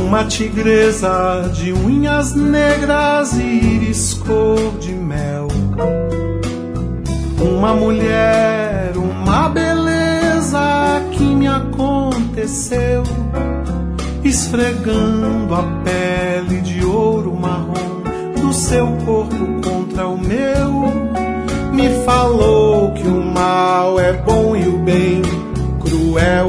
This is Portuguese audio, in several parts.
uma tigresa de unhas negras e íris cor de mel. Uma mulher, uma beleza que me aconteceu, esfregando a pele de ouro marrom do seu corpo contra o meu, me falou que o mal é bom e o bem cruel.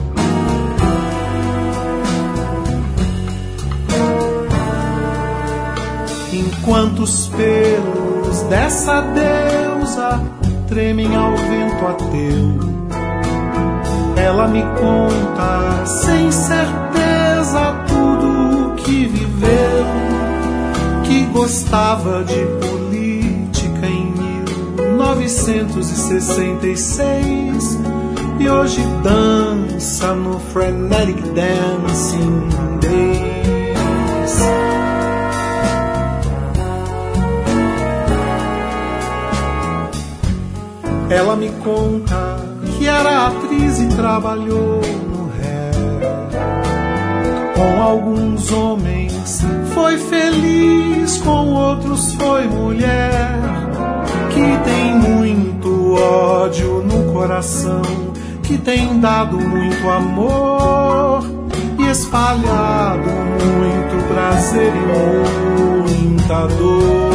Enquanto os pelos dessa deusa tremem ao vento ateu, ela me conta sem certeza tudo o que viveu, que gostava de política em 1966 e hoje dança no Frenetic Dancing Days. Ela me conta que era atriz e trabalhou no ré com alguns homens, foi feliz, com outros foi mulher, que tem muito ódio no coração, que tem dado muito amor e espalhado muito prazer e muita dor.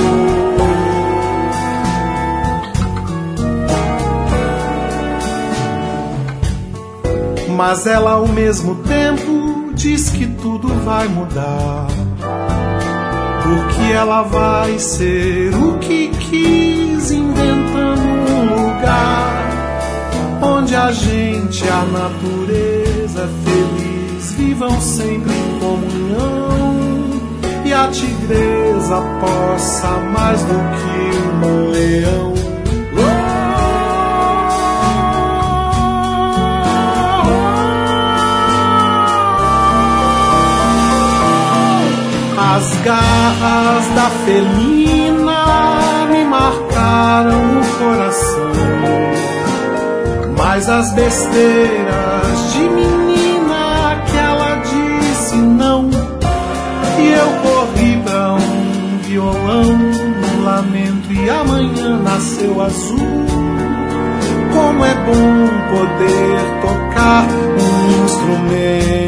Mas ela ao mesmo tempo diz que tudo vai mudar, porque ela vai ser o que quis, inventando um lugar onde a gente e a natureza feliz vivam sempre em comunhão, e a tigresa possa mais do que um leão. As garras da felina me marcaram o coração, mas as besteiras de menina que ela disse não, e eu corri pra um violão no lamento, e amanhã nasceu azul. Como é bom poder tocar um instrumento.